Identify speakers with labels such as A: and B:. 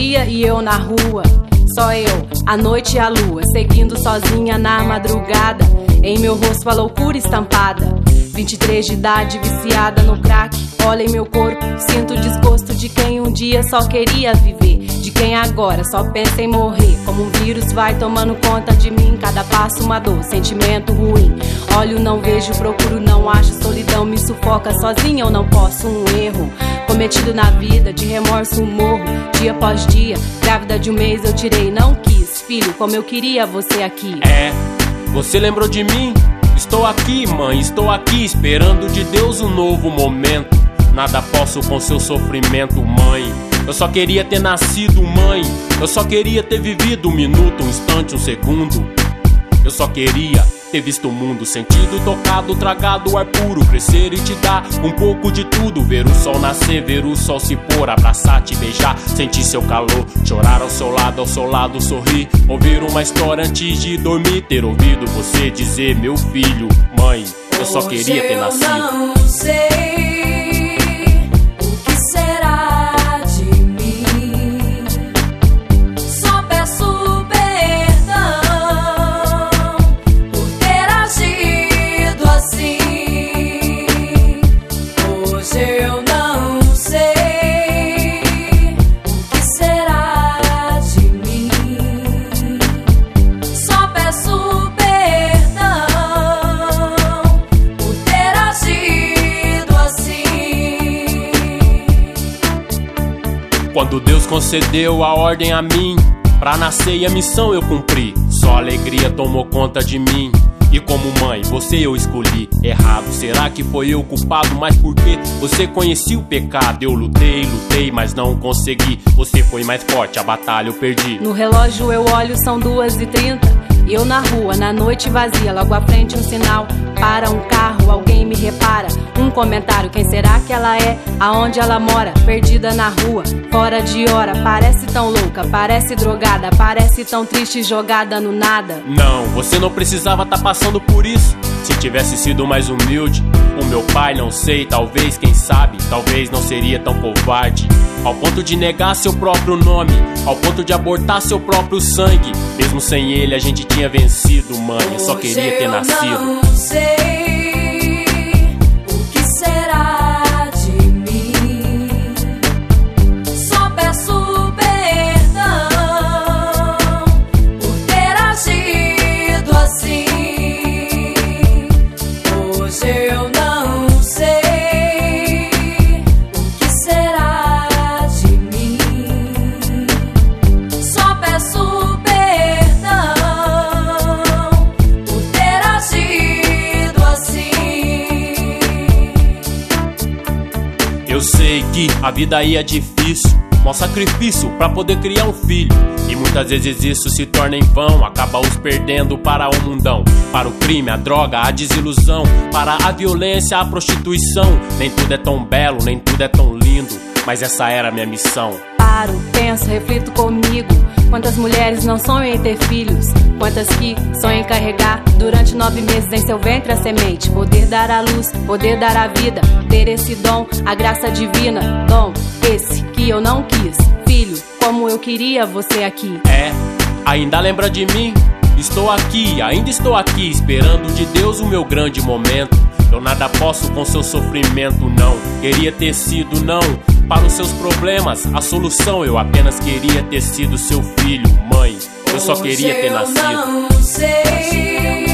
A: dia e eu na rua. Só eu, a noite e a lua, seguindo sozinha na madrugada. Em meu rosto a loucura estampada. 23 de idade, viciada no crack. Olha em meu corpo, sinto o desgosto de quem um dia só queria viver. De quem agora só pensa em morrer. Como um vírus vai tomando conta de mim. Cada passo uma dor, sentimento ruim. Olho, não vejo, procuro, não acho. Solidão me sufoca, sozinha eu não posso. Um erro cometido na vida, de remorso morro. Dia após dia, grávida de um mês eu tirei. Não quis, filho, como eu queria você aqui.
B: Você lembrou de mim? Estou aqui, mãe, estou aqui, esperando de Deus um novo momento. Nada posso com seu sofrimento, mãe. Eu só queria ter nascido, mãe. Eu só queria ter vivido um minuto, um instante, um segundo. Eu só queria ter visto o mundo, sentido, tocado, tragado o ar puro, crescer e te dar um pouco de tudo. Ver o sol nascer, ver o sol se pôr, abraçar, te beijar, sentir seu calor, chorar ao seu lado, sorrir, ouvir uma história antes de dormir, ter ouvido você dizer, meu filho, mãe, eu só queria ter nascido.
C: Eu não sei o que será de mim. Só peço perdão por ter agido assim. Hoje eu não sei o que será de mim. Só peço perdão por ter agido assim.
B: Quando Deus concedeu a ordem a mim, pra nascer e a missão eu cumpri. Só alegria tomou conta de mim. E como mãe, você eu escolhi. Errado, será que foi eu culpado? Mas por quê? Você conhecia o pecado. Eu lutei, mas não consegui. Você foi mais forte, a batalha eu perdi.
A: No relógio eu olho, são 2h30. E eu na rua, na noite vazia. Logo à frente um sinal, para um carro, alguém me repara. Um comentário, quem será que ela é? Aonde ela mora? Perdida na rua, fora de hora. Parece tão louca, parece drogada. Parece tão triste, jogada no nada.
B: Não, você não precisava tá passando por isso. Se tivesse sido mais humilde, o meu pai, não sei, talvez, quem sabe, talvez não seria tão covarde. Ao ponto de negar seu próprio nome, ao ponto de abortar seu próprio sangue. Mesmo sem ele a gente tinha vencido, mãe. Eu só queria ter nascido.
C: Eu não sei o que será de mim. Só peço perdão por ter agido assim. Hoje eu não sei o que será de mim. Só peço perdão por ter agido assim.
B: Eu sei que a vida aí é difícil, mó sacrifício pra poder criar um filho. E muitas vezes isso se torna em vão, acaba os perdendo para o mundão. Para o crime, a droga, a desilusão, para a violência, a prostituição. Nem tudo é tão belo, nem tudo é tão lindo, mas essa era a minha missão.
A: Paro, penso, reflito comigo. Quantas mulheres não sonham em ter filhos? Quantas que sonham em carregar durante 9 meses em seu ventre a semente? Poder dar a luz, poder dar a vida, ter esse dom, a graça divina. Dom esse que eu não quis. Filho, como eu queria você aqui.
B: Ainda lembra de mim? Estou aqui, ainda estou aqui, esperando de Deus o meu grande momento. Eu nada posso com seu sofrimento, não. Queria ter sido, não, para os seus problemas, a solução. Eu apenas queria ter sido seu filho, mãe. Eu só queria ter nascido.
C: Eu não sei